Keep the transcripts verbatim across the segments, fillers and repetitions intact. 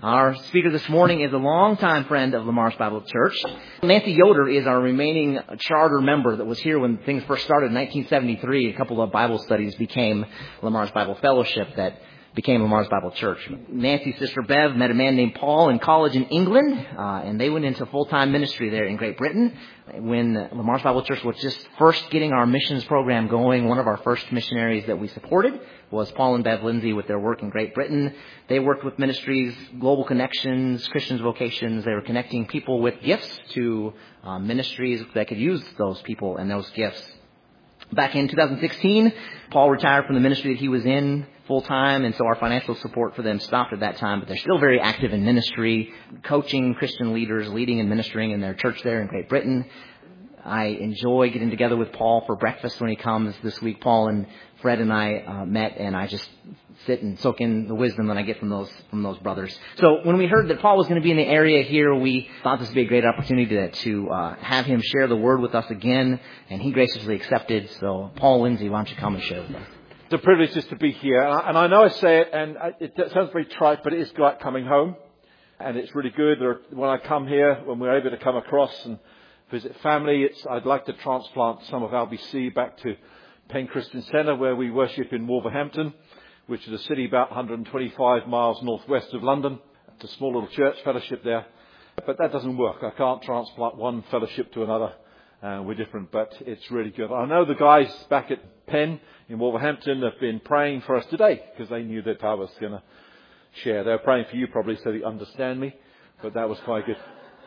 Our speaker this morning is a longtime friend of Lamar's Bible Church. Nancy Yoder is our remaining charter member that was here when things first started in nineteen seventy-three. A couple of Bible studies became Lamar's Bible Fellowship that became Lamar's Bible Church. Nancy's sister Bev met a man named Paul in college in England, uh, and they went into full-time ministry there in Great Britain. When Lamar's Bible Church was just first getting our missions program going, one of our first missionaries that we supported was Paul and Bev Lindsay with their work in Great Britain. They worked with ministries, Global Connections, Christians Vocations. They were connecting people with gifts to uh, ministries that could use those people and those gifts. Back in two thousand sixteen, Paul retired from the ministry that he was in full-time, and so our financial support for them stopped at that time, but they're still very active in ministry, coaching Christian leaders, leading and ministering in their church there in Great Britain. I enjoy getting together with Paul for breakfast when he comes. This week, Paul and Fred and I uh, met, and I just sit and soak in the wisdom that I get from those from those brothers. So when we heard that Paul was going to be in the area here, we thought this would be a great opportunity to, to uh, have him share the word with us again, and he graciously accepted. So Paul Lindsay, why don't you come and share with us? It's a privilege just to be here. And I, and I know I say it, and it sounds very trite, but it is like coming home. And it's really good. There are, when I come here, when we're able to come across and visit family, it's, I'd like to transplant some of L B C back to Penn Christian Centre, where we worship in Wolverhampton, which is a city about one hundred twenty-five miles northwest of London. It's a small little church fellowship there. But that doesn't work. I can't transplant one fellowship to another. Uh, we're different, but it's really good. I know the guys back at Penn in Wolverhampton have been praying for us today because they knew that I was going to share. They were praying for you probably so they understand me, but that was quite good.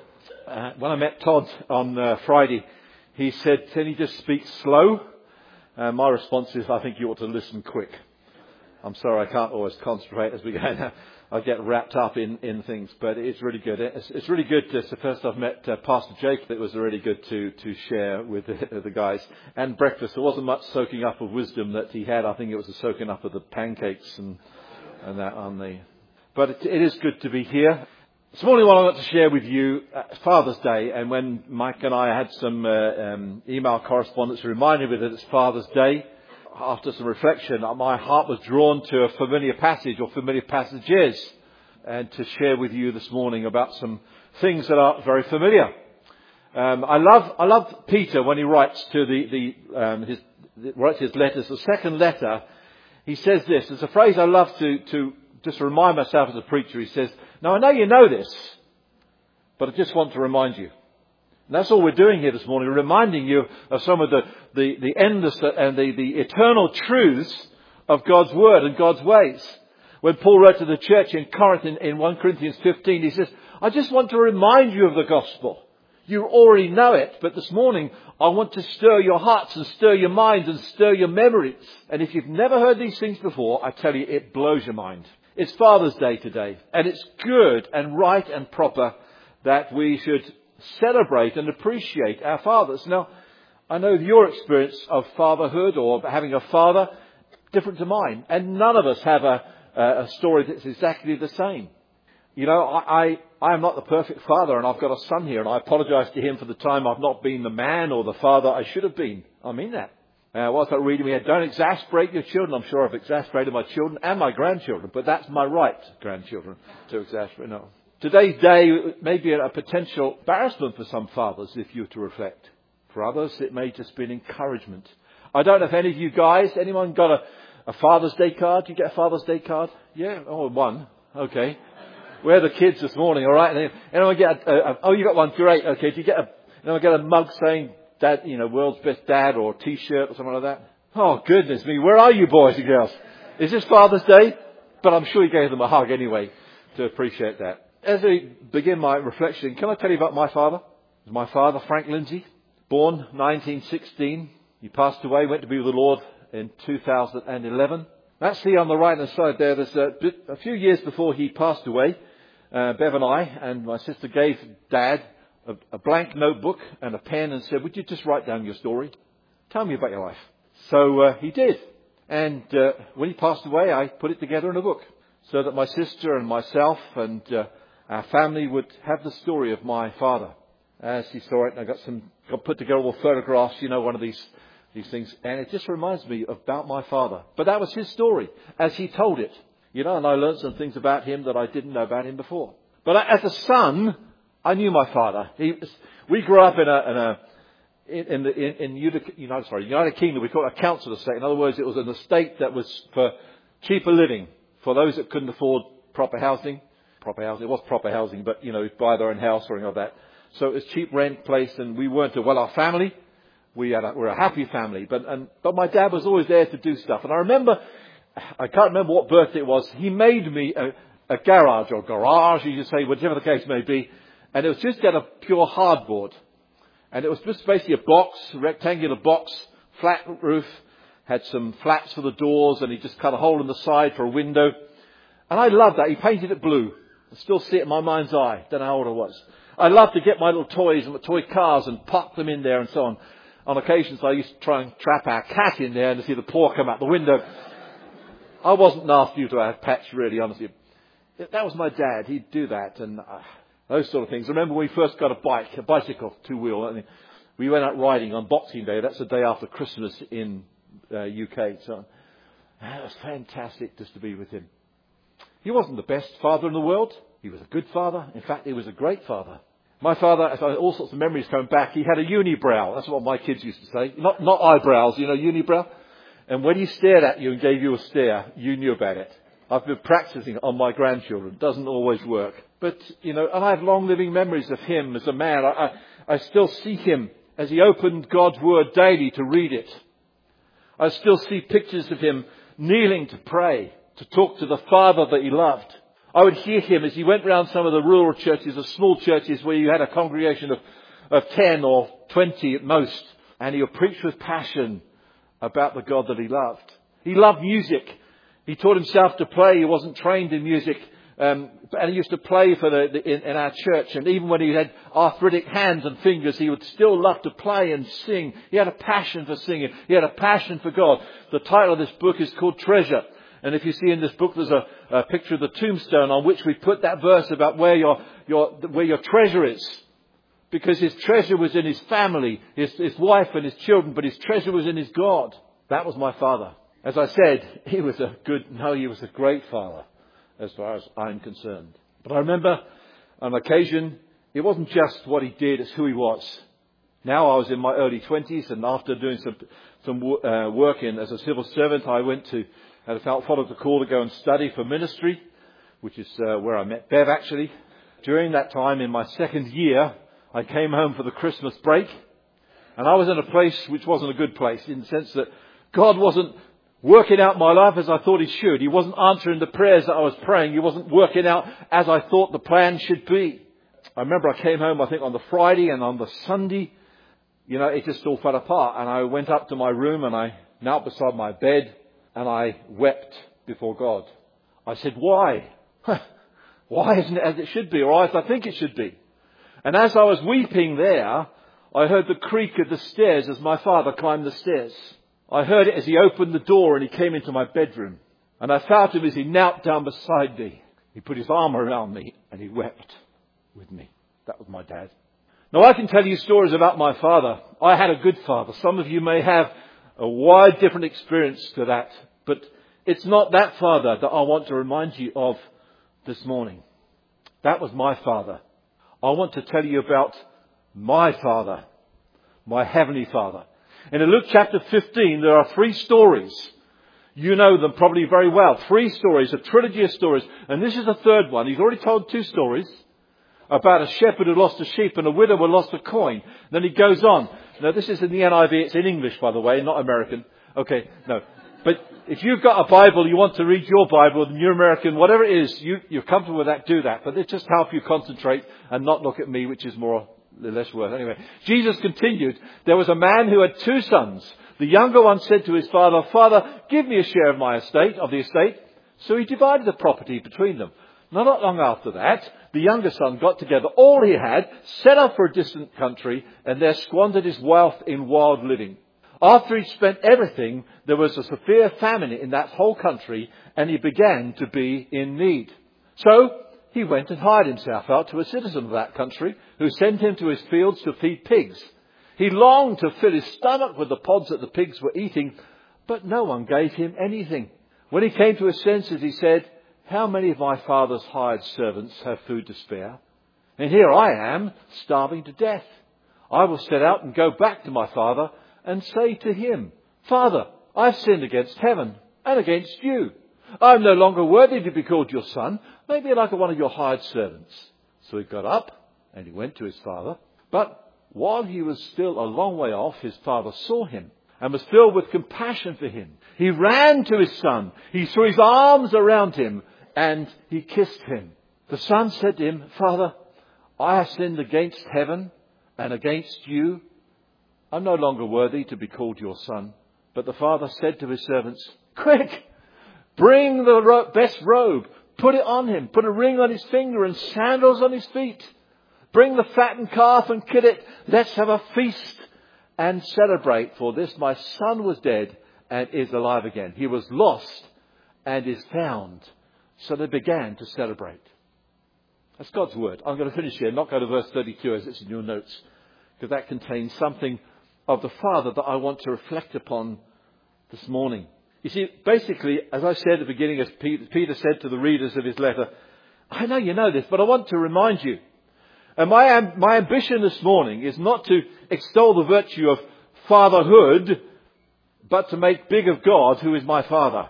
Uh, when I met Todd on uh, Friday, he said, "Can you just speak slow?" Uh, my response is, "I think you ought to listen quick." I'm sorry, I can't always concentrate as we go now. I get wrapped up in, in things, but it's really good. It's, it's really good. To, so first I've met uh, Pastor Jake. It was really good to, to share with the, the guys. And breakfast. There wasn't much soaking up of wisdom that he had. I think it was a soaking up of the pancakes and, and that on the... But it, it is good to be here. This morning what I want to share with you, uh, Father's Day. And when Mike and I had some uh, um, email correspondence reminding me that it's Father's Day, after some reflection, my heart was drawn to a familiar passage or familiar passages, and to share with you this morning about some things that are very familiar. Um, I love, I love Peter when he writes to the, the um, his writes his letters. The second letter, he says this. It's a phrase I love to to just remind myself as a preacher. He says, "Now I know you know this, but I just want to remind you." And that's all we're doing here this morning, reminding you of some of the, the, the endless and the, the eternal truths of God's Word and God's ways. When Paul wrote to the church in Corinth in, in First Corinthians fifteen, he says, "I just want to remind you of the gospel. You already know it, but this morning I want to stir your hearts and stir your minds and stir your memories." And if you've never heard these things before, I tell you, it blows your mind. It's Father's Day today, and it's good and right and proper that we should celebrate and appreciate our fathers. Now, I know your experience of fatherhood or having a father different to mine, and none of us have a, a story that's exactly the same. You know, I, I I am not the perfect father, and I've got a son here, and I apologise to him for the time I've not been the man or the father I should have been. I mean that. Uh, whilst I reading, we had, "Don't exasperate your children." I'm sure I've exasperated my children and my grandchildren, but that's my right, grandchildren, to exasperate. No. Today's day may be a potential embarrassment for some fathers if you were to reflect. For others, it may just be an encouragement. I don't know if any of you guys, anyone got a, a Father's Day card? Do you get a Father's Day card? Yeah? Oh, one. Okay. We're the kids this morning, all right? And anyone get a, a, a, oh, you got one. Great. Okay. Do you get a, anyone get a mug saying, "Dad, you know, world's best dad," or a T-shirt or something like that? Oh, goodness me. Where are you, boys and girls? Is this Father's Day? But I'm sure you gave them a hug anyway to appreciate that. As I begin my reflection, can I tell you about my father? My father, Frank Lindsay, born nineteen sixteen. He passed away, went to be with the Lord in two thousand eleven. Actually, on the right-hand side there, there's a, bit, a few years before he passed away, uh, Bev and I and my sister gave Dad a, a blank notebook and a pen and said, "Would you just write down your story? Tell me about your life." So uh, he did. And uh, when he passed away, I put it together in a book so that my sister and myself and uh, our family would have the story of my father as he saw it. And I got some, got put together all photographs, you know, one of these, these things. And it just reminds me about my father. But that was his story as he told it. You know, and I learned some things about him that I didn't know about him before. But as a son, I knew my father. He was, we grew up in a, in a in, in the in, in United, United, sorry, United Kingdom. We call it a council estate. In other words, it was an estate that was for cheaper living for those that couldn't afford proper housing. Proper housing. It was proper housing, but you know, buy their own house or anything like that. So it was cheap rent place, and we weren't a well-off family. We had a, we're a happy family, but and but my dad was always there to do stuff. And I remember, I can't remember what birthday it was. He made me a, a garage or garage, you should say, whichever the case may be, and it was just out of pure hardboard, and it was just basically a box, a rectangular box, flat roof, had some flaps for the doors, and he just cut a hole in the side for a window, and I loved that. He painted it blue. I still see it in my mind's eye. Don't know how old I was. I loved to get my little toys and my toy cars and pop them in there and so on. On occasions, I used to try and trap our cat in there and to see the paw come out the window. I wasn't nasty to our pets, really, honestly. That was my dad. He'd do that and uh, those sort of things. I remember when we first got a bike, a bicycle, two-wheel. I mean, we went out riding on Boxing Day. That's the day after Christmas in uh, U K. So it was fantastic just to be with him. He wasn't the best father in the world. He was a good father. In fact, he was a great father. My father, as I all sorts of memories coming back, he had a unibrow. That's what my kids used to say. Not not eyebrows, you know, unibrow. And when he stared at you and gave you a stare, you knew about it. I've been practicing on my grandchildren. It doesn't always work. But, you know, and I have long living memories of him as a man. I, I, I still see him as he opened God's Word daily to read it. I still see pictures of him kneeling to pray, to talk to the Father that he loved. I would hear him as he went round some of the rural churches, the small churches where you had a congregation of, of ten or twenty at most. And he would preach with passion about the God that he loved. He loved music. He taught himself to play. He wasn't trained in music. Um, and he used to play for the, the in, in our church. And even when he had arthritic hands and fingers, he would still love to play and sing. He had a passion for singing. He had a passion for God. The title of this book is called Treasure. And if you see in this book, there's a, a picture of the tombstone on which we put that verse about where your, your, where your treasure is. Because his treasure was in his family, his, his wife and his children, but his treasure was in his God. That was my father. As I said, he was a good, no, he was a great father as far as I'm concerned. But I remember on occasion, it wasn't just what he did, it's who he was. Now I was in my early twenties, and after doing some, some uh, work in as a civil servant, I went to, I followed the call to go and study for ministry, which is uh, where I met Bev actually. During that time, in my second year, I came home for the Christmas break, and I was in a place which wasn't a good place, in the sense that God wasn't working out my life as I thought he should. He wasn't answering the prayers that I was praying. He wasn't working out as I thought the plan should be. I remember I came home, I think, on the Friday, and on the Sunday, you know, it just all fell apart. And I went up to my room and I knelt beside my bed and I wept before God. I said, why? Why isn't it as it should be, or as I think it should be? And as I was weeping there, I heard the creak of the stairs as my father climbed the stairs. I heard it as he opened the door and he came into my bedroom. And I felt him as he knelt down beside me. He put his arm around me and he wept with me. That was my dad. Now I can tell you stories about my father. I had a good father. Some of you may have a wide different experience to that. But it's not that father that I want to remind you of this morning. That was my father. I want to tell you about my Father, my Heavenly Father. And in Luke chapter fifteen, there are three stories. You know them probably very well. Three stories, a trilogy of stories. And this is the third one. He's already told two stories about a shepherd who lost a sheep and a widow who lost a coin. Then he goes on. Now, this is in the N I V. It's in English, by the way, not American. Okay, no. But if you've got a Bible, you want to read your Bible, the New American, whatever it is, you, you're comfortable with that, do that. But it just helps you concentrate and not look at me, which is more less worth. Anyway, Jesus continued, there was a man who had two sons. The younger one said to his father, Father, give me a share of my estate, of the estate. So he divided the property between them. Now, not long after that, the younger son got together all he had, set off for a distant country, and there squandered his wealth in wild living. After he'd spent everything, there was a severe famine in that whole country, and he began to be in need. So he went and hired himself out to a citizen of that country, who sent him to his fields to feed pigs. He longed to fill his stomach with the pods that the pigs were eating, but no one gave him anything. When he came to his senses, he said, how many of my father's hired servants have food to spare? And here I am, starving to death. I will set out and go back to my father and say to him, Father, I've sinned against heaven and against you. I'm no longer worthy to be called your son. Make me like one of your hired servants. So he got up and he went to his father. But while he was still a long way off, his father saw him and was filled with compassion for him. He ran to his son. He threw his arms around him and he kissed him. The son said to him, Father, I have sinned against heaven and against you. I'm no longer worthy to be called your son. But the father said to his servants, Quick, bring the ro- best robe, put it on him, put a ring on his finger and sandals on his feet. Bring the fattened calf and kill it. Let's have a feast and celebrate. For this my son was dead and is alive again. He was lost and is found. So they began to celebrate. That's God's word. I'm going to finish here, not go to verse thirty-two as it's in your notes, because that contains something of the Father that I want to reflect upon this morning. You see, basically, as I said at the beginning, as Peter said to the readers of his letter, I know you know this, but I want to remind you. And my, my ambition this morning is not to extol the virtue of fatherhood, but to make big of God, who is my Father.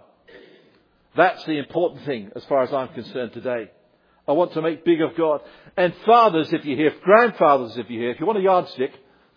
That's the important thing as far as I'm concerned today. I want to make big of God. And fathers, if you're here, grandfathers, if you're here, if you want a yardstick,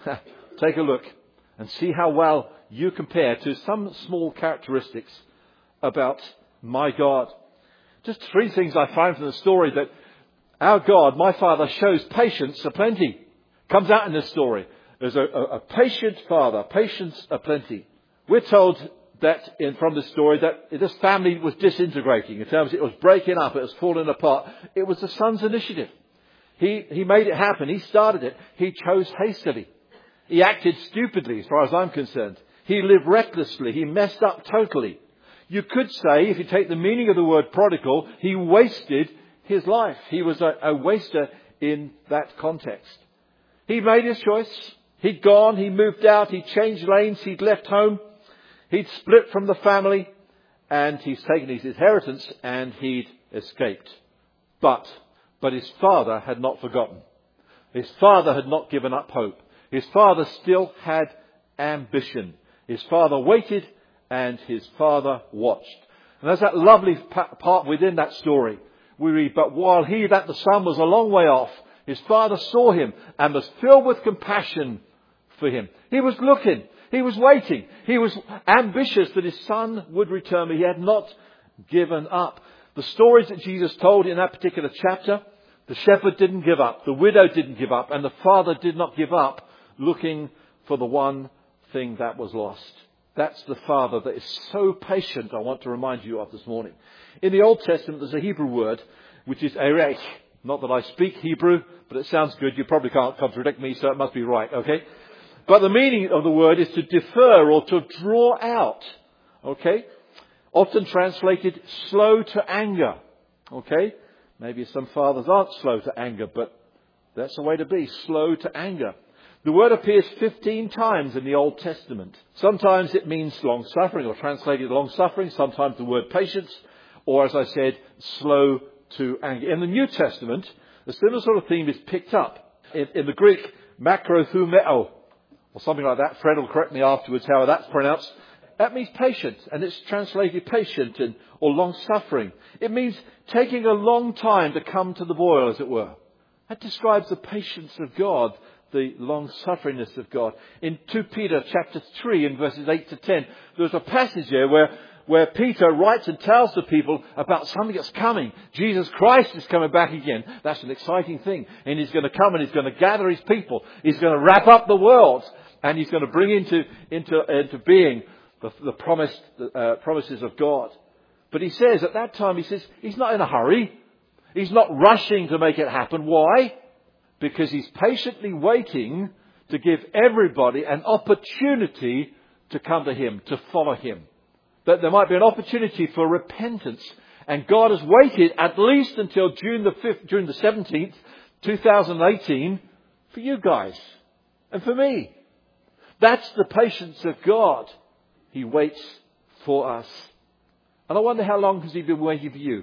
take a look and see how well you compare to some small characteristics about my God. Just three things I find from the story: that our God, my Father, shows patience aplenty. Comes out in this story. There's a, a, a patient Father, patience aplenty. We're told that in, from the story that this family was disintegrating. In terms, it was breaking up, it was falling apart. It was the son's initiative. He, he made it happen. He started it. He chose hastily. He acted stupidly, as far as I'm concerned. He lived recklessly. He messed up totally. You could say, if you take the meaning of the word prodigal, he wasted his life. He was a, a waster in that context. He made his choice. He'd gone. He moved out. He changed lanes. He'd left home. He'd split from the family. And he's taken his inheritance and he'd escaped. But, but his father had not forgotten. His father had not given up hope. His father still had ambition. His father waited and his father watched. And there's that lovely part within that story. We read, but while he, that the son, was a long way off, his father saw him and was filled with compassion for him. He was looking. He was waiting. He was ambitious that his son would return, but he had not given up. The stories that Jesus told in that particular chapter, the shepherd didn't give up. The widow didn't give up. And the father did not give up looking for the one thing that was lost. That's the Father that is so patient, I want to remind you of this morning. In the Old Testament, there's a Hebrew word, which is erech. Not that I speak Hebrew, but it sounds good. You probably can't contradict me, so it must be right, okay? But the meaning of the word is to defer or to draw out, okay? Often translated slow to anger, okay? Maybe some fathers aren't slow to anger, but that's the way to be, slow to anger. The word appears fifteen times in the Old Testament. Sometimes it means long-suffering, or translated long-suffering. Sometimes the word patience, or as I said, slow to anger. In the New Testament, a similar sort of theme is picked up. In, in the Greek, makrothumeo, or something like that. Fred will correct me afterwards how that's pronounced. That means patient, and it's translated patient and, or long-suffering. It means taking a long time to come to the boil, as it were. That describes the patience of God, the long-sufferingness of God. In Second Peter chapter three, in verses eight to ten, there's a passage there where, where Peter writes and tells the people about something that's coming. Jesus Christ is coming back again. That's an exciting thing. And he's going to come and he's going to gather his people. He's going to wrap up the world. And he's going to bring into, into, into being the, the promised, uh, promises of God. But he says at that time, he says, he's not in a hurry. He's not rushing to make it happen. Why? Because he's patiently waiting to give everybody an opportunity to come to him, to follow him. That there might be an opportunity for repentance. And God has waited at least until June the fifth, June the seventeenth, two thousand eighteen, for you guys and for me. That's the patience of God. He waits for us. And I wonder, how long has he been waiting for you?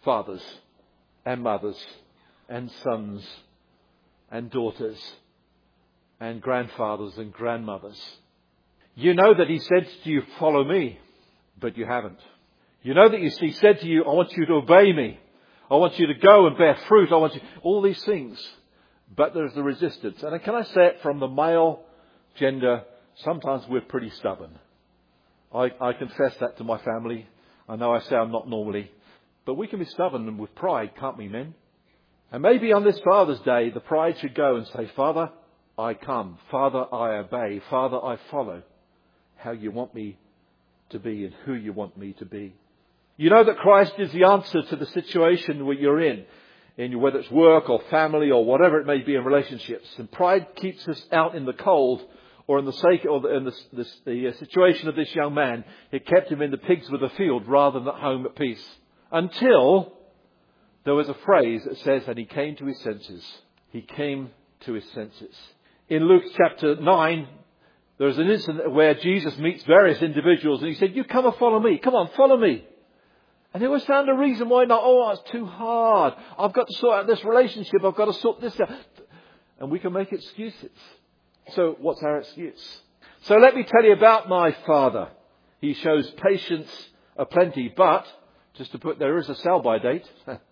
fathers and mothers and sons and daughters and grandfathers and grandmothers. You know that he said to you, follow me, but you haven't. You know that he said to you, I want you to obey me. I want you to go and bear fruit. I want you, all these things. But there's the resistance. And can I say it from the male gender, sometimes we're pretty stubborn. I, I confess that to my family. I know I say I'm not normally. But we can be stubborn and with pride, can't we, men? And maybe on this Father's Day, the pride should go and say, Father, I come. Father, I obey. Father, I follow how you want me to be and who you want me to be. You know that Christ is the answer to the situation where you're in, in whether it's work or family or whatever it may be in relationships. And pride keeps us out in the cold, or in the sake or in the, the, the situation of this young man. It kept him in the pigs with the field rather than at home at peace. Until there was a phrase that says, and he came to his senses. He came to his senses. In Luke chapter nine, there's an incident where Jesus meets various individuals and he said, you come and follow me. Come on, follow me. And they always found a reason why not. Oh, it's too hard. I've got to sort out this relationship. I've got to sort this out. And we can make excuses. So what's our excuse? So let me tell you about my Father. He shows patience aplenty, but just to put, there is a sell-by date.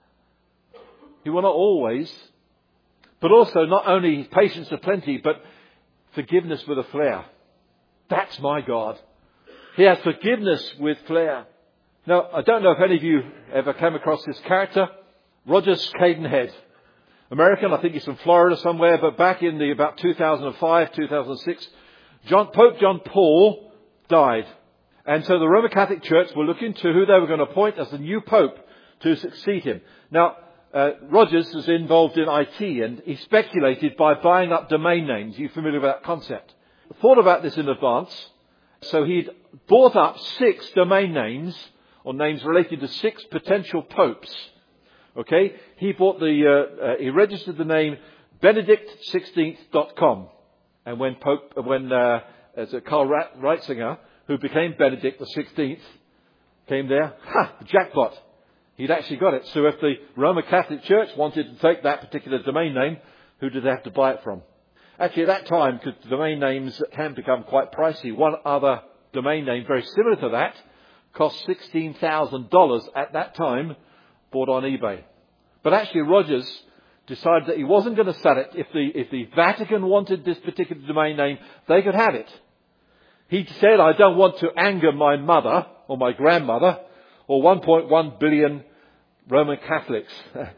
He will not always, but also not only patience aplenty, but forgiveness with a flair. That's my God. He has forgiveness with flair. Now, I don't know if any of you ever came across this character, Rogers Cadenhead. American, I think he's from Florida somewhere, but back in the about two thousand five, two thousand six, John, Pope John Paul died. And so the Roman Catholic Church were looking to who they were going to appoint as the new Pope to succeed him. Now, uh, Rogers was involved in I T and he speculated by buying up domain names. Are you familiar with that concept? I thought about this in advance. So he'd bought up six domain names or names related to six potential popes. Okay, he bought the, uh, uh, he registered the name Benedict sixteenth dot com. And when Pope, when, uh, as a Karl Ratzinger, who became Benedict the sixteenth, came there, ha, jackpot. He'd actually got it. So if the Roman Catholic Church wanted to take that particular domain name, who did they have to buy it from? Actually, at that time, because domain names can become quite pricey, one other domain name very similar to that cost sixteen thousand dollars at that time, bought on eBay. But actually, Rogers decided that he wasn't going to sell it. If the, if the Vatican wanted this particular domain name, they could have it. He said, I don't want to anger my mother or my grandmother or one point one billion Roman Catholics.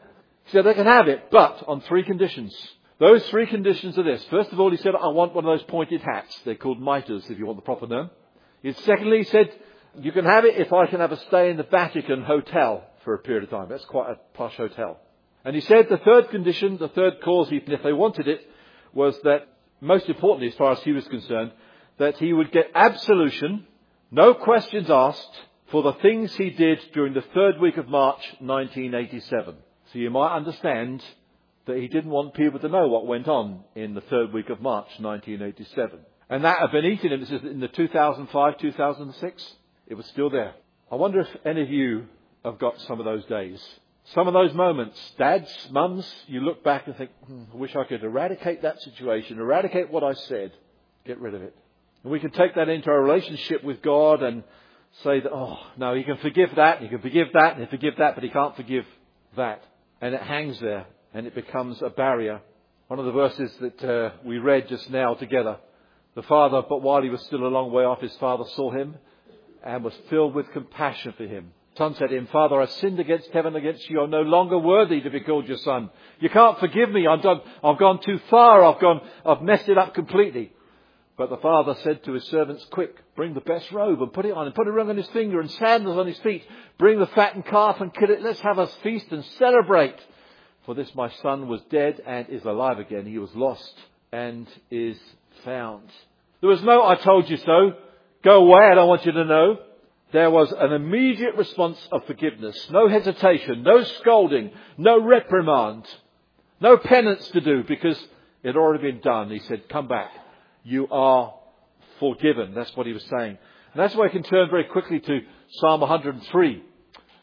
He said they can have it, but on three conditions. Those three conditions are this. First of all, he said, I want one of those pointed hats. They're called mitres, if you want the proper name. And secondly, he said, you can have it if I can have a stay in the Vatican hotel for a period of time. That's quite a posh hotel. And he said the third condition, the third cause, even if they wanted it, was that, most importantly, as far as he was concerned, that he would get absolution, no questions asked, for the things he did during the third week of March nineteen eighty-seven. So you might understand that he didn't want people to know what went on in the third week of March nineteen eighty-seven. And that had been eating him. This is in the two thousand five, two thousand six. It was still there. I wonder if any of you have got some of those days. Some of those moments, dads, mums, you look back and think, hmm, I wish I could eradicate that situation, eradicate what I said, get rid of it. And we can take that into our relationship with God and say that, oh, no, he can forgive that, he can forgive that, and he can forgive that, but he can't forgive that. And it hangs there, and it becomes a barrier. One of the verses that uh, we read just now together, the father, but while he was still a long way off, his father saw him and was filled with compassion for him. Son said to him, Father, I sinned against heaven, against you. I'm no longer worthy to be called your son. You can't forgive me. I've done, I've gone too far. I've gone, I've messed it up completely. But the father said to his servants, quick, bring the best robe and put it on, and put a ring on his finger and sandals on his feet. Bring the fattened calf and kill it. Let's have a feast and celebrate. For this my son was dead and is alive again. He was lost and is found. There was no, I told you so. Go away, I don't want you to know. There was an immediate response of forgiveness. No hesitation, no scolding, no reprimand, no penance to do because it had already been done. He said, come back. You are forgiven. That's what he was saying. And that's why I can turn very quickly to Psalm one hundred three.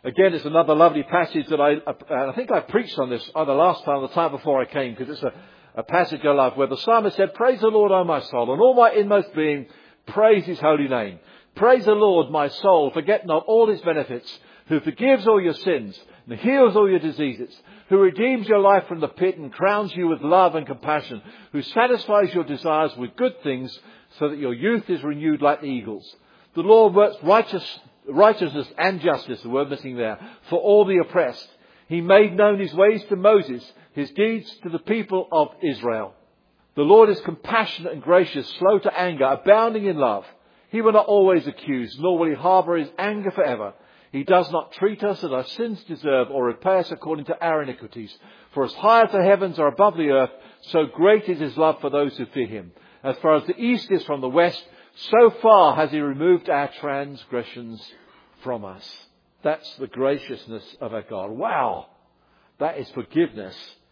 Again, it's another lovely passage that I, uh, I think I preached on this either last time or the time before I came, because it's a, a passage I love, where the psalmist said, "Praise the Lord, O my soul, and all my inmost being, praise his holy name. Praise the Lord, my soul, forget not all his benefits, who forgives all your sins and heals all your diseases, who redeems your life from the pit and crowns you with love and compassion, who satisfies your desires with good things so that your youth is renewed like the eagles. The Lord works righteous, righteousness and justice," the word missing there, "for all the oppressed. He made known his ways to Moses, his deeds to the people of Israel. The Lord is compassionate and gracious, slow to anger, abounding in love. He will not always accuse, nor will he harbour his anger forever. He does not treat us as our sins deserve, or repay us according to our iniquities. For as high as the heavens are above the earth, so great is his love for those who fear him. As far as the east is from the west, so far has he removed our transgressions from us." That's the graciousness of our God. Wow! That is forgiveness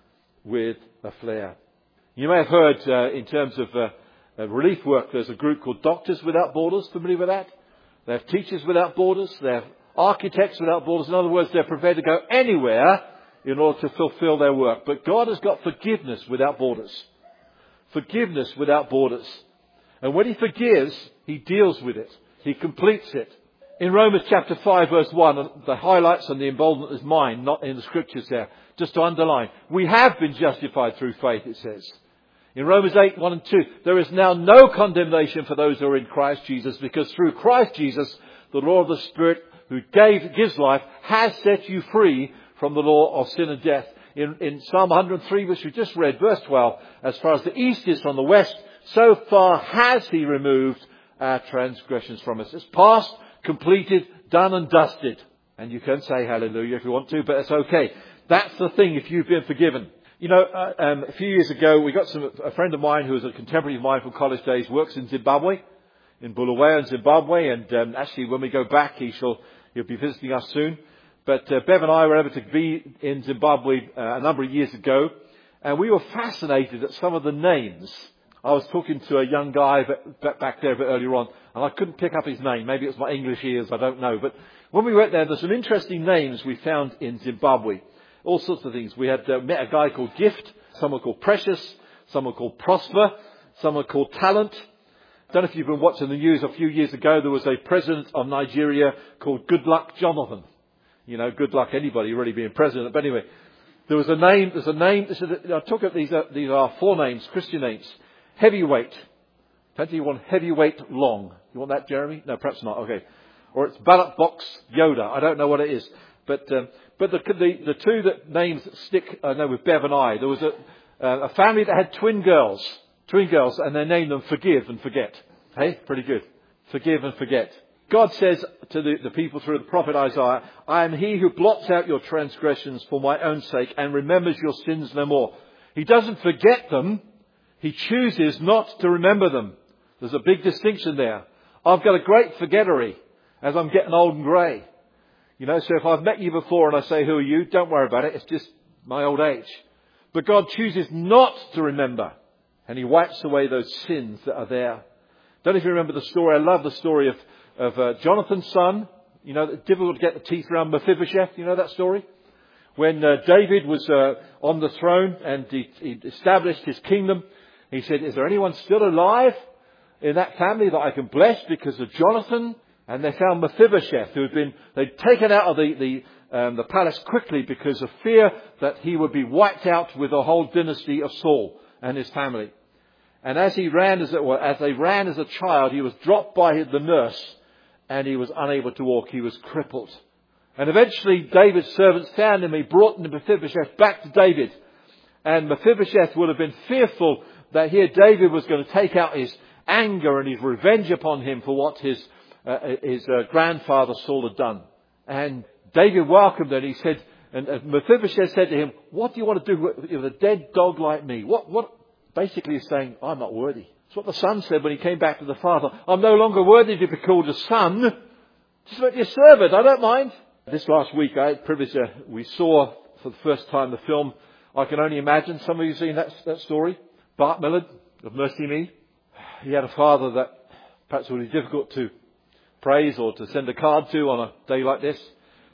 with a flair. You may have heard uh, in terms of uh, uh, relief work, there's a group called Doctors Without Borders. Familiar with that? They have Teachers Without Borders. They have Architects Without Borders. In other words, they're prepared to go anywhere in order to fulfill their work. But God has got forgiveness without borders. Forgiveness without borders. And when he forgives, he deals with it. He completes it. In Romans chapter five verse one, the highlights and the emboldenment is mine, not in the scriptures there. Just to underline, we have been justified through faith, it says. In Romans eight, one and two, there is now no condemnation for those who are in Christ Jesus, because through Christ Jesus, the law of the Spirit who gave, gives life, has set you free from the law of sin and death. In, in Psalm one hundred three, which we just read, verse twelve, as far as the east is from the west, so far has he removed our transgressions from us. It's past, completed, done and dusted. And you can say hallelujah if you want to, but it's okay. That's the thing if you've been forgiven. You know, uh, um, a few years ago, we got some, a friend of mine who was a contemporary of mine from college days, works in Zimbabwe, in Bulawayo in Zimbabwe, and um, actually when we go back, he shall, he'll be visiting us soon. But uh, Bev and I were able to be in Zimbabwe uh, a number of years ago, and we were fascinated at some of the names. I was talking to a young guy back there a bit earlier on, and I couldn't pick up his name. Maybe it was my English ears, I don't know. But when we went there, there's some interesting names we found in Zimbabwe. All sorts of things. We had uh, met a guy called Gift, someone called Precious, someone called Prosper, someone called Talent. I don't know if you've been watching the news. A few years ago, there was a president of Nigeria called Goodluck Jonathan. You know, good luck anybody really being president. But anyway, there was a name, there's a name, this is a, I took it, these are, these are four names, Christian names. Heavyweight. Fancy you want Heavyweight Long. You want that, Jeremy? No, perhaps not. Okay. Or it's Ballot Box Yoda. I don't know what it is. But, um, but the, the, the two that names that stick, I know with Bev and I, there was a, uh, a family that had twin girls. Twin girls, and they named them Forgive and Forget. Hey, pretty good. Forgive and Forget. God says to the, the people through the prophet Isaiah, "I am he who blots out your transgressions for my own sake and remembers your sins no more." He doesn't forget them. He chooses not to remember them. There's a big distinction there. I've got a great forgettery as I'm getting old and grey. You know, so if I've met you before and I say, "Who are you?" don't worry about it. It's just my old age. But God chooses not to remember. And he wipes away those sins that are there. Don't know if you remember the story. I love the story of of uh, Jonathan's son. You know, it's difficult to get the teeth around Mephibosheth. You know that story? When uh, David was uh, on the throne and he, he established his kingdom, he said, "Is there anyone still alive in that family that I can bless because of Jonathan?" And they found Mephibosheth, who had been, they'd taken out of the, the, um, the palace quickly because of fear that he would be wiped out with the whole dynasty of Saul and his family. And as he ran, as, it were, as they ran as a child, he was dropped by the nurse and he was unable to walk. He was crippled. And eventually David's servants found him. He brought Mephibosheth back to David. And Mephibosheth would have been fearful that here David was going to take out his anger and his revenge upon him for what his, uh, his uh, grandfather Saul had done. And David welcomed him. He said, and Mephibosheth said to him, "What do you want to do with a dead dog like me?" What, what, basically he's saying, "I'm not worthy." That's what the son said when he came back to the father. "I'm no longer worthy to be called a son. Just let me a servant. I don't mind." This last week, I had privilege, uh, we saw for the first time the film I Can Only Imagine. Some of you have seen that, that story. Bart Millard of Mercy Me. He had a father that perhaps would be difficult to praise or to send a card to on a day like this.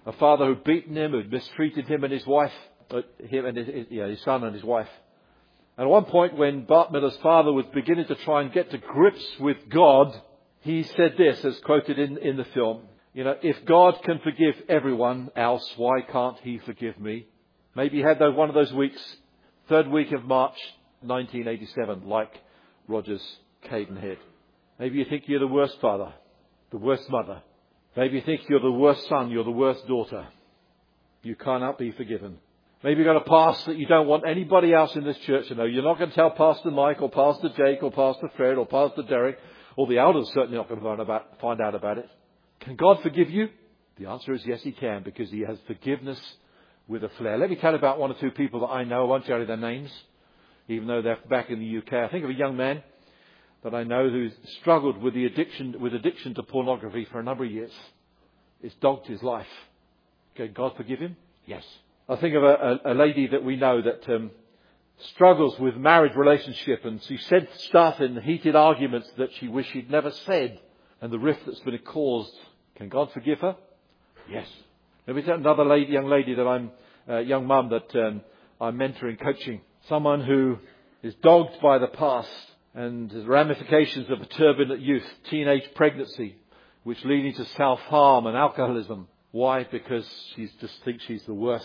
A father who'd beaten him, who'd mistreated him and his wife, uh, him and his, his, yeah, his son and his wife. And at one point when Bart Miller's father was beginning to try and get to grips with God, he said this, as quoted in, in the film. You know, if God can forgive everyone else, why can't he forgive me? Maybe he had those, one of those weeks, third week of March nineteen eighty-seven, like Roger's Cadenhead. Maybe you think you're the worst father, the worst mother. Maybe you think you're the worst son, you're the worst daughter. You cannot be forgiven. Maybe you've got a past that you don't want anybody else in this church to know. You're not going to tell Pastor Mike or Pastor Jake or Pastor Fred or Pastor Derek, or the elders certainly not going to find, about, find out about it. Can God forgive you? The answer is yes, he can, because he has forgiveness with a flair. Let me tell you about one or two people that I know. I won't tell you their names, even though they're back in the U K. I think of a young man that I know who's struggled with the addiction, with addiction to pornography for a number of years. It's dogged his life. Can God forgive him? Yes. I think of a, a, a lady that we know that um, struggles with marriage relationship, and she said stuff in heated arguments that she wished she'd never said, and the rift that's been caused. Can God forgive her? Yes. Let me tell another lady, young lady that I'm, uh, young mum that um, I'm mentoring, coaching. Someone who is dogged by the past and the ramifications of a turbulent youth, teenage pregnancy, which leading to self-harm and alcoholism. Why? Because she just thinks she's the worst.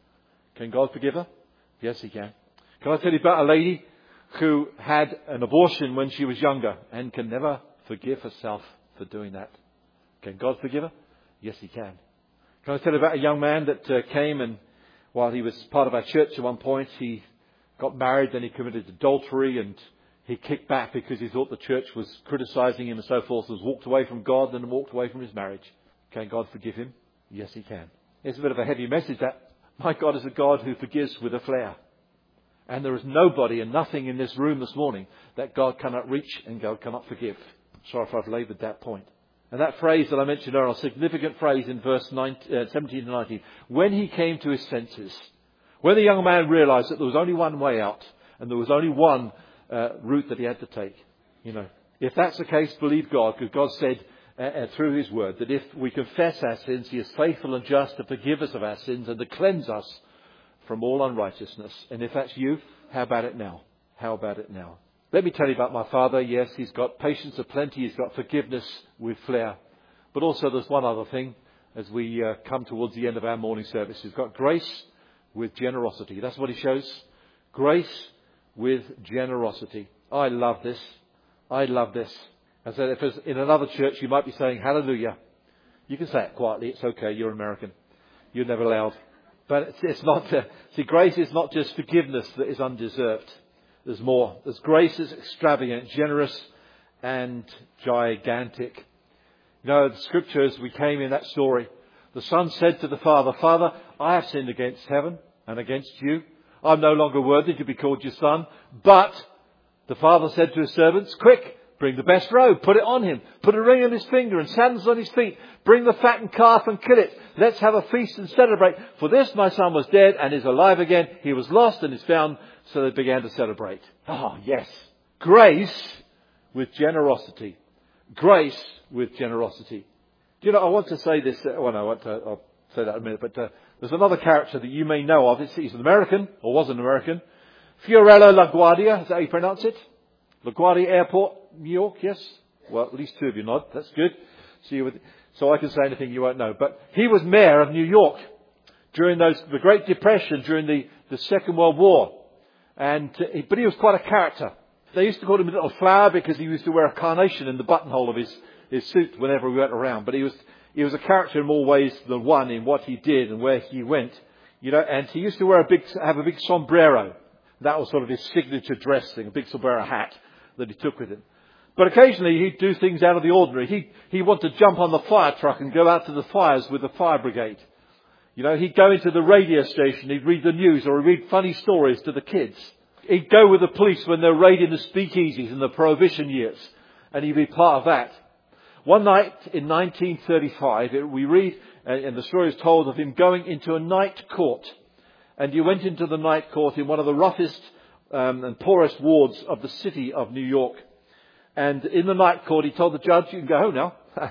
Can God forgive her? Yes, he can. Can I tell you about a lady who had an abortion when she was younger and can never forgive herself for doing that? Can God forgive her? Yes, he can. Can I tell you about a young man that uh, came and while he was part of our church at one point, he got married, then he committed adultery, and he kicked back because he thought the church was criticizing him and so forth, and walked away from God and walked away from his marriage. Can God forgive him? Yes, he can. It's a bit of a heavy message, that my God is a God who forgives with a flair. And there is nobody and nothing in this room this morning that God cannot reach and God cannot forgive. Sorry if I've laboured that point. And that phrase that I mentioned earlier, a significant phrase in verse nineteen, uh, seventeen and nineteen. When he came to his senses, when the young man realised that there was only one way out and there was only one uh, route that he had to take. You know, if that's the case, believe God, because God said uh, uh, through his word that if we confess our sins, he is faithful and just to forgive us of our sins and to cleanse us from all unrighteousness. And if that's you, how about it now? How about it now? Let me tell you about my father. Yes, he's got patience aplenty. He's got forgiveness with flair. But also there's one other thing as we uh, come towards the end of our morning service. He's got grace with generosity. That's what he shows. Grace with generosity. I love this. I love this. I said, if it's in another church, you might be saying hallelujah. You can say it quietly. It's okay. You're American. You're never loud. But it's, it's not, uh, see, grace is not just forgiveness that is undeserved. There's more. There's grace is extravagant, generous, and gigantic. You know, the scriptures, we came in that story. The son said to the father, Father, I have sinned against heaven and against you. I'm no longer worthy to be called your son. But the father said to his servants, quick, bring the best robe, put it on him, put a ring on his finger and sandals on his feet. Bring the fattened calf and kill it. Let's have a feast and celebrate. For this my son was dead and is alive again. He was lost and is found. So they began to celebrate. Oh, yes. Grace with generosity. Grace with generosity. Do you know, I want to say this. Uh, well, no, I want to, I'll say that in a minute. But uh, there's another character that you may know of. He's an American, or was an American. Fiorello LaGuardia. Is that how you pronounce it? LaGuardia Airport, New York, yes? Well, at least two of you nod. That's good. See you with, so I can say anything you won't know. But he was mayor of New York during those, the Great Depression, during the, the Second World War. And, uh, but he was quite a character. They used to call him a little flower because he used to wear a carnation in the buttonhole of his, his suit whenever we went around. But he was, he was a character in more ways than one in what he did and where he went. You know, and he used to wear a big, have a big sombrero. That was sort of his signature dress thing, a big sombrero hat that he took with him. But occasionally he'd do things out of the ordinary. He, he wanted to jump on the fire truck and go out to the fires with the fire brigade. You know, he'd go into the radio station, he'd read the news or he'd read funny stories to the kids. He'd go with the police when they're raiding the speakeasies in the Prohibition years. And he'd be part of that. One night in nineteen thirty-five, it, we read, and the story is told of him going into a night court. And he went into the night court in one of the roughest um, and poorest wards of the city of New York. And in the night court, he told the judge, you can go home now.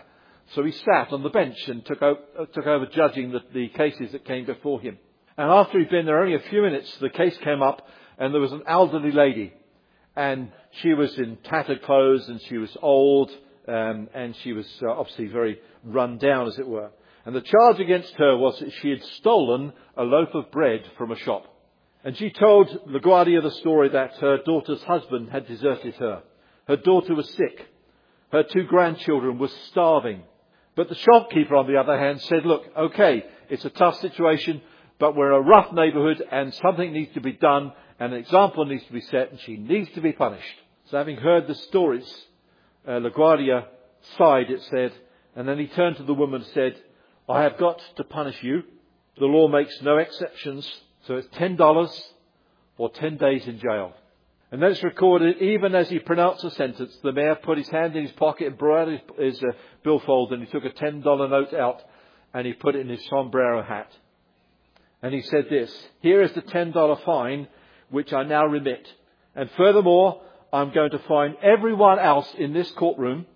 So he sat on the bench and took over, took over judging the, the cases that came before him. And after he'd been there only a few minutes, the case came up and there was an elderly lady. And she was in tattered clothes and she was old um, and she was uh, obviously very run down, as it were. And the charge against her was that she had stolen a loaf of bread from a shop. And she told LaGuardia the story that her daughter's husband had deserted her. Her daughter was sick. Her two grandchildren were starving. But the shopkeeper, on the other hand, said, look, okay, it's a tough situation, but we're in a rough neighbourhood and something needs to be done and an example needs to be set and she needs to be punished. So having heard the stories, uh, LaGuardia sighed, it said, and then he turned to the woman and said, I have got to punish you. The law makes no exceptions. So it's ten dollars or ten days in jail. And then it's recorded, even as he pronounced the sentence, the mayor put his hand in his pocket and brought out his, his uh, billfold and he took a ten dollar note out and he put it in his sombrero hat. And he said this, here is the ten dollar fine which I now remit. And furthermore, I'm going to fine everyone else in this courtroom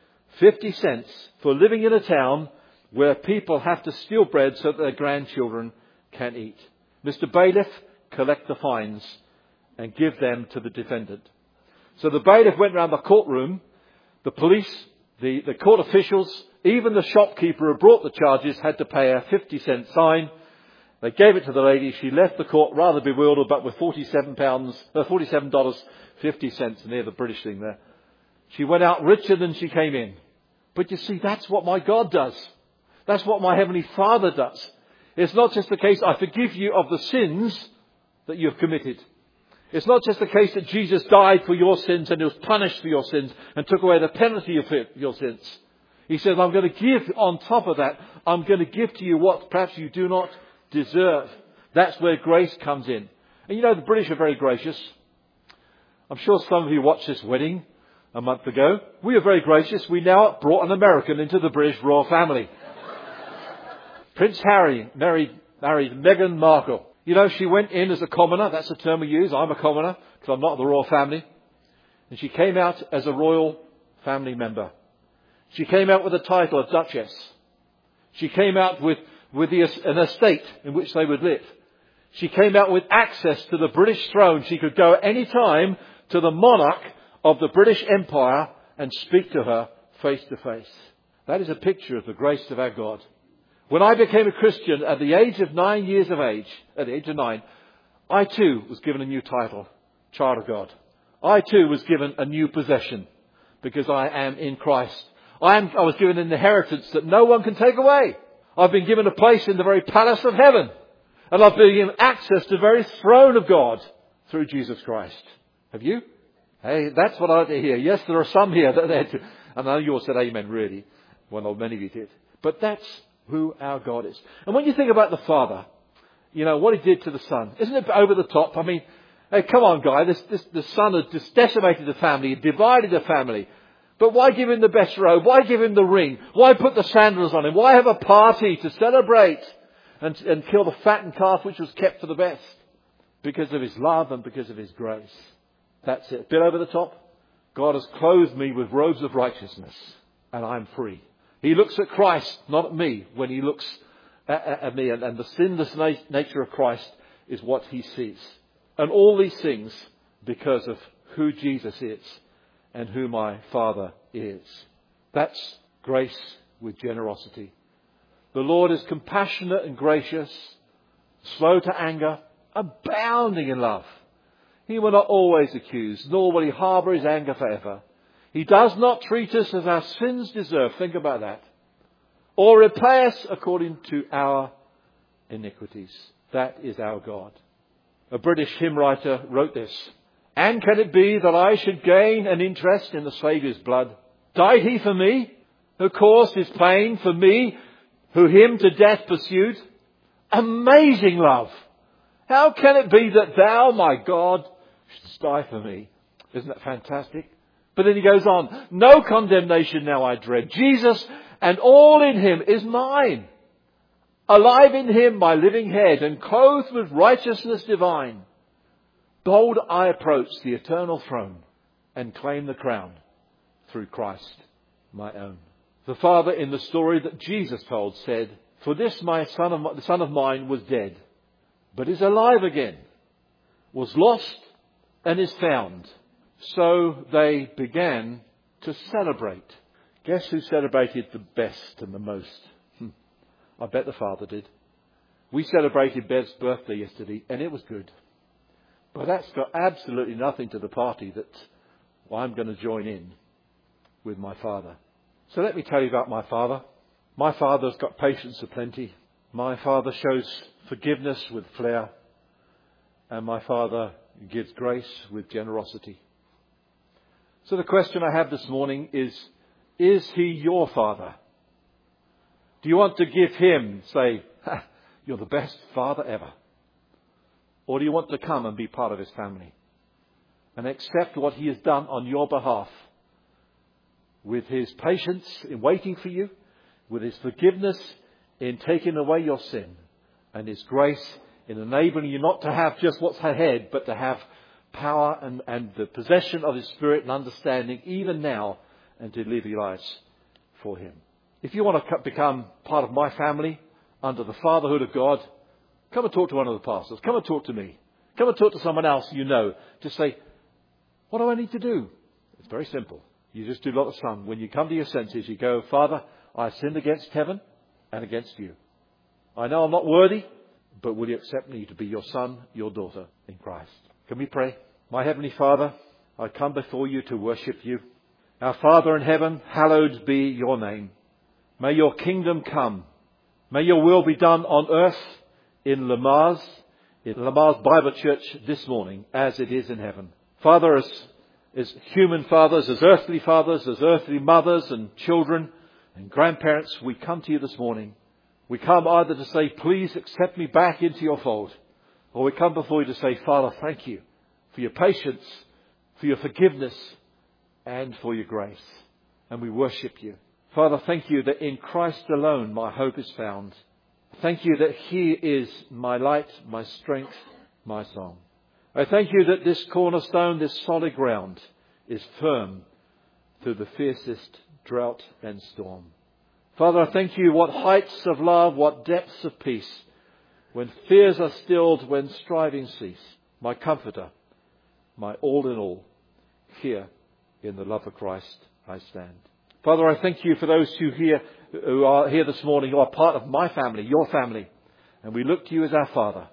fifty cents for living in a town where people have to steal bread so that their grandchildren can eat. Mister Bailiff, collect the fines and give them to the defendant. So the bailiff went around the courtroom. The police, the, the court officials, even the shopkeeper who brought the charges had to pay a fifty cent fine. They gave it to the lady. She left the court rather bewildered, but with forty-seven pounds, uh, forty-seven dollars fifty cents near the British thing there. She went out richer than she came in. But you see, that's what my God does. That's what my Heavenly Father does. It's not just the case, I forgive you of the sins that you have committed. It's not just the case that Jesus died for your sins and he was punished for your sins and took away the penalty of your sins. He says, I'm going to give on top of that, I'm going to give to you what perhaps you do not deserve. That's where grace comes in. And you know, the British are very gracious. I'm sure some of you watched this wedding a month ago. We are very gracious. We now brought an American into the British royal family. Prince Harry married, married Meghan Markle. You know, she went in as a commoner. That's the term we use. I'm a commoner because I'm not the royal family. And she came out as a royal family member. She came out with the title of Duchess. She came out with, with the, an estate in which they would live. She came out with access to the British throne. She could go at any time to the monarch of the British Empire and speak to her face to face. That is a picture of the grace of our God. When I became a Christian at the age of nine years of age, at the age of nine, I too was given a new title, Child of God. I too was given a new possession because I am in Christ. I, am, I was given an inheritance that no one can take away. I've been given a place in the very palace of heaven. And I've been given access to the very throne of God through Jesus Christ. Have you? Hey, that's what I like to hear. Yes, there are some here that they do. And I know you all said amen, really. Well, not many of you did. But that's who our God is. And when you think about the Father, you know, what he did to the Son, isn't it over the top? I mean, hey, come on, guy. This, this, the Son had just decimated the family, divided the family. But why give him the best robe? Why give him the ring? Why put the sandals on him? Why have a party to celebrate and, and kill the fattened calf which was kept for the best? Because of his love and because of his grace. That's it. A bit over the top. God has clothed me with robes of righteousness and I'm free. He looks at Christ, not at me, when he looks at, at, at me. And, and the sinless na- nature of Christ is what he sees. And all these things because of who Jesus is and who my Father is. That's grace with generosity. The Lord is compassionate and gracious, slow to anger, abounding in love. He will not always accuse, nor will he harbour his anger forever. He does not treat us as our sins deserve. Think about that. Or repay us according to our iniquities. That is our God. A British hymn writer wrote this. And can it be that I should gain an interest in the Saviour's blood? Died he for me, who caused his pain, for me, who him to death pursued? Amazing love! How can it be that thou, my God, shouldst die for me? Isn't that fantastic? But then he goes on, no condemnation now I dread. Jesus and all in him is mine. Alive in him my living head and clothed with righteousness divine. Bold I approach the eternal throne and claim the crown through Christ my own. The father in the story that Jesus told said, "For this my son of, the son of mine was dead, but is alive again, was lost and is found." So they began to celebrate. Guess who celebrated the best and the most? Hmm. I bet the father did. We celebrated Bev's birthday yesterday, and it was good. But that's got absolutely nothing to the party that I'm going to join in with my father. So let me tell you about my father. My father's got patience aplenty. My father shows forgiveness with flair. And my father gives grace with generosity. So the question I have this morning is, is he your father? Do you want to give him, say, "You're the best father ever"? Or do you want to come and be part of his family and accept what he has done on your behalf, with his patience in waiting for you, with his forgiveness in taking away your sin, and his grace in enabling you not to have just what's ahead, but to have power and, and the possession of his Spirit and understanding even now, and to live your lives for him. If you want to become part of my family under the fatherhood of God, come and talk to one of the pastors. Come and talk to me. Come and talk to someone else you know. Just say, "What do I need to do?" It's very simple. You just do like the son. When you come to your senses, you go, "Father, I sinned against heaven and against you. I know I'm not worthy, but will you accept me to be your son, your daughter in Christ?" Can we pray? My Heavenly Father, I come before you to worship you. Our Father in heaven, hallowed be your name. May your kingdom come. May your will be done on earth in Lamars, in Lamars Bible Church this morning, as it is in heaven. Father, as, as human fathers, as earthly fathers, as earthly mothers and children and grandparents, we come to you this morning. We come either to say, "Please accept me back into your fold," or we come before you to say, "Father, thank you for your patience, for your forgiveness, and for your grace." And we worship you. Father, thank you that in Christ alone my hope is found. Thank you that he is my light, my strength, my song. I thank you that this cornerstone, this solid ground, is firm through the fiercest drought and storm. Father, I thank you what heights of love, what depths of peace, when fears are stilled, when striving cease. My comforter, my all in all, here in the love of Christ I stand. Father, I thank you for those who here who are here this morning, who are part of my family, your family, and we look to you as our Father.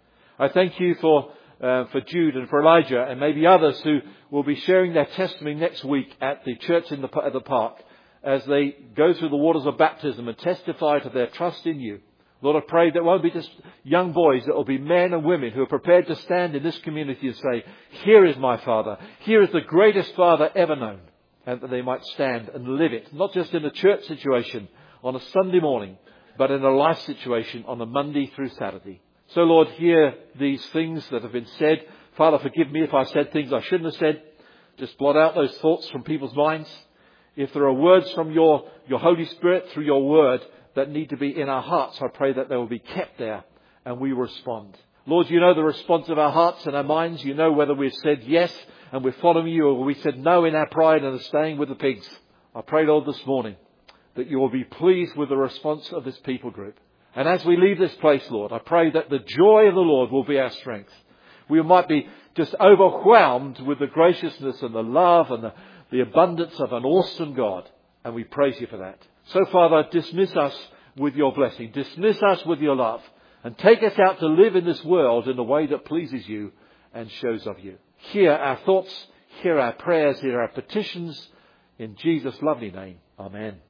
I thank you for uh, for Jude and for Elijah and maybe others who will be sharing their testimony next week at the church in the, at the park as they go through the waters of baptism and testify to their trust in you. Lord, I pray that it won't be just young boys, that will be men and women who are prepared to stand in this community and say, "Here is my Father. Here is the greatest Father ever known." And that they might stand and live it, not just in a church situation on a Sunday morning, but in a life situation on a Monday through Saturday. So, Lord, hear these things that have been said. Father, forgive me if I said things I shouldn't have said. Just blot out those thoughts from people's minds. If there are words from your, your Holy Spirit through your word that need to be in our hearts, I pray that they will be kept there and we respond. Lord, you know the response of our hearts and our minds. You know whether we've said yes and we're following you, or we said no in our pride and are staying with the pigs. I pray, Lord, this morning that you will be pleased with the response of this people group. And as we leave this place, Lord, I pray that the joy of the Lord will be our strength. We might be just overwhelmed with the graciousness and the love and the, the abundance of an awesome God. And we praise you for that. So, Father, dismiss us with your blessing. Dismiss us with your love. And take us out to live in this world in a way that pleases you and shows of you. Hear our thoughts, hear our prayers, hear our petitions. In Jesus' lovely name, amen.